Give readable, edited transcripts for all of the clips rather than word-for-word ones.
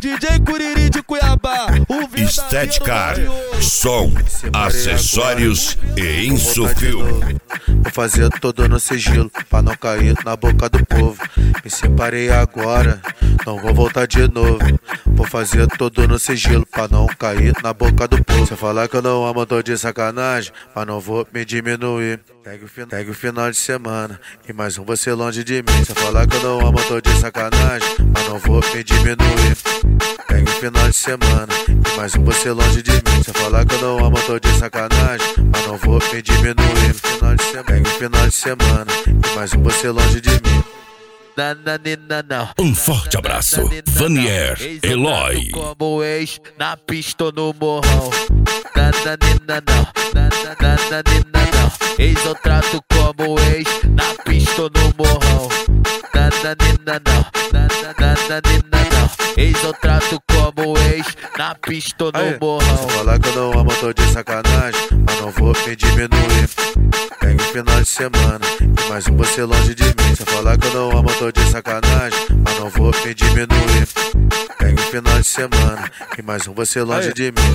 DJ Curiri de Cuiabá, o Estética, som, acessórios e insufil. Vou fazer tudo no sigilo, pra não cair na boca do povo. Me separei agora, não vou voltar de novo. Vou fazer tudo no sigilo, pra não cair na boca do povo. Se eu falar que eu não amo, tô de sacanagem, mas não vou me diminuir. Pegue o final de semana e mais um você longe de mim. Se eu falar que eu não amo, tô de sacanagem, mas não vou me diminuir. Pegue o final de semana e mais um você longe de mim. Se eu falar que eu não amo, tô de sacanagem, mas não vou me diminuir. Pegue o final de semana e mais um você longe de mim. Um forte abraço, Vanier Eloy. Como ex, na pista ou no morrão. Ex eu trato como ex, na pista ou no morrão. Ex eu trato como ex, na pista ou no morrão. Se eu falar que eu não amo, tô de sacanagem, mas não vou me diminuir. Pegue o final de semana e mais um você longe de mim. Se eu falar que eu não amo, tô de sacanagem, mas não vou me diminuir. Pegue o final de semana e mais um você longe de mim.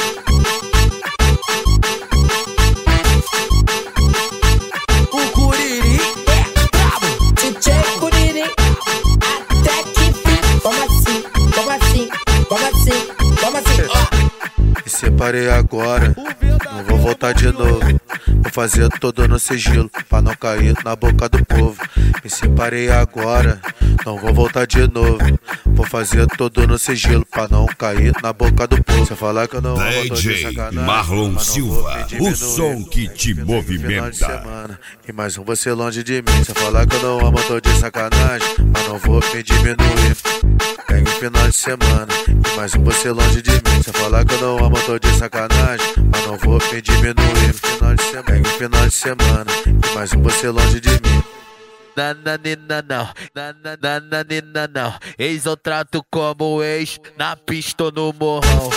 O Curiri é brabo, DJ Curiri, até que fim. Como assim? Como assim? Como assim? Como assim? Me separei agora, não vou voltar de novo. Vou fazer tudo no sigilo, pra não cair na boca do povo. Me separei agora, não vou voltar de novo. Vou fazer tudo no sigilo, pra não cair na boca do povo. Se eu falar que eu não amo, tô de sacanagem, Marlon Silva, o som que te movimenta. Semana, e mais um você longe de mim. Se eu falar que eu não amo, tô de sacanagem, mas não vou me diminuir. Pegue o final de semana e mais um você longe de mim. Se eu falar que eu não amo, tô de sacanagem, mas não vou me diminuir. Pegue o final de semana e mais um você longe de mim. Não. Ex eu trato como ex, na pista ou no morrão.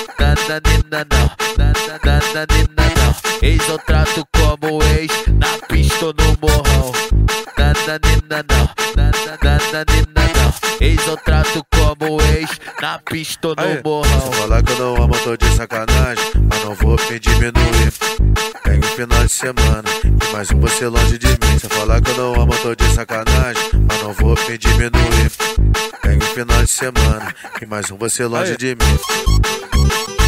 Não. Ex eu trato como ex, na pista ou no morrão. Não. Ex eu trato como ex, na pista ou no morrão. Se eu falar que eu não amo, tô de sacanagem, mas não vou me diminuir. Pegue o final de semana e mais um você longe de mim. Se eu falar que eu não amo, tô de sacanagem, mas não vou me diminuir. Pegue o final de semana e mais um você longe de mim.